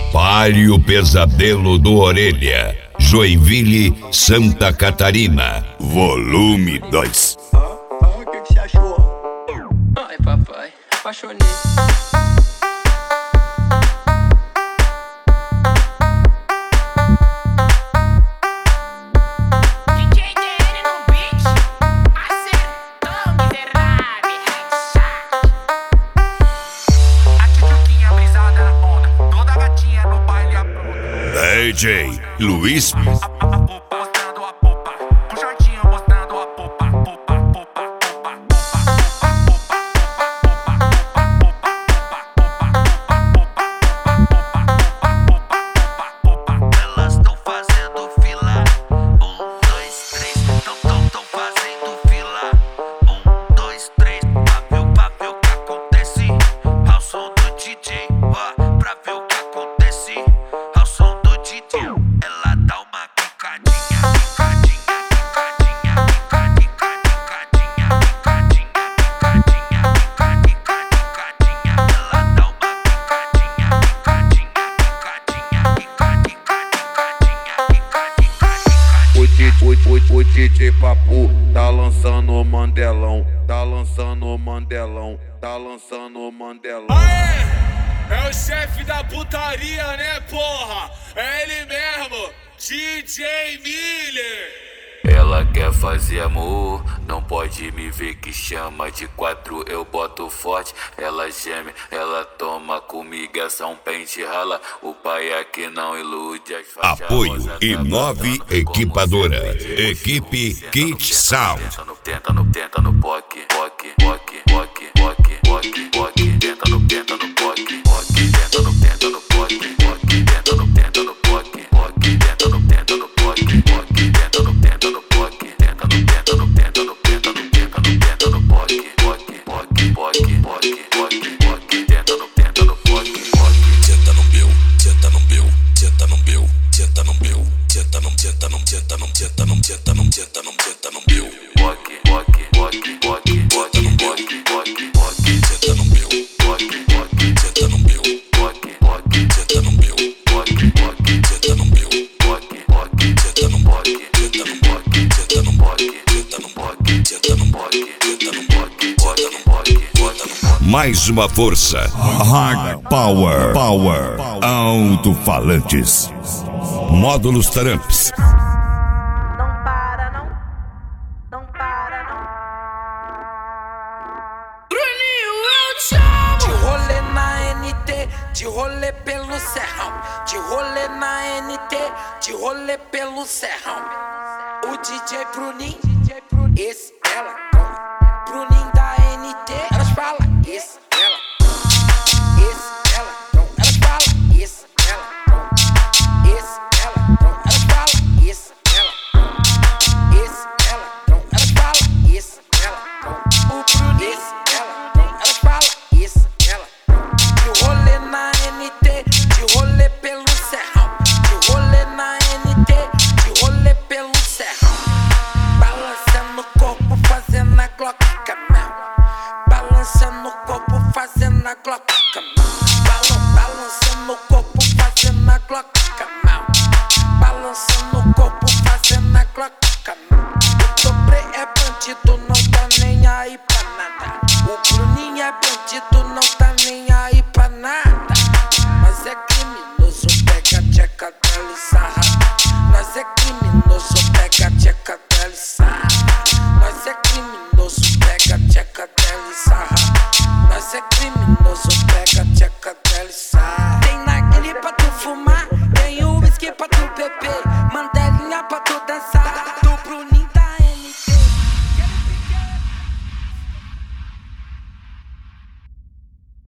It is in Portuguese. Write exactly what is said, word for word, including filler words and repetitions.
Espalhe o pesadelo do Orelha. Joinville, Santa Catarina. Volume dois. Ah, ah, o que que você achou? Ai, papai, apaixonei. D J Luiz. O D J Papu tá lançando o Mandelão, tá lançando o Mandelão, tá lançando o Mandelão. Aê! É o chefe da putaria, né, porra? É ele mesmo, D J Miller. Ela quer fazer amor, não pode me ver que chama de quatro, eu boto forte. Ela geme, ela toma comigo, essa um pente rala. O pai aqui não ilude as faixas. Apoio Inove Equipadora. Equipe Kit Sound. Tenta no, tenta no, tenta no poque, poque, poque, poque, poque, poque, poque. Tenta no, tenta no poque, poque. Tenta no, tenta no poque, poque. Tenta no, tenta no poque, poque. Tenta no, tenta no poque, poque. Tenta no, tenta no poque. Tenta no, tenta no, tenta no, tenta no, tenta no, tenta no poque, poque, poque, poque, poque, poque, poque. Tenta no, tenta no poque, poque. Tenta no meu, tenta no meu, tenta no meu, tenta no meu, tenta no, tenta no, tenta no, tenta no, tenta no, tenta no, tenta no meu. Poque, poque, poque, poque, poque, poque, poque, poque. Tenta no meu, poque, poque, tenta no meu, poque, poque, tenta no meu, poque, poque, tenta no meu, poque, poque, tenta no poque, tenta no poque, tenta no poque, tenta no poque, tenta no poque, tenta no poque, poque, poque, poque. Mais uma força. Hard Power. Power. Alto-falantes. Módulos Tramps. Não para não, não para não. Bruninho, eu te amo. De rolê na N T, de rolê pelo Serrão. De rolê na N T, de rolê pelo Serrão. O D J Bruninho, esse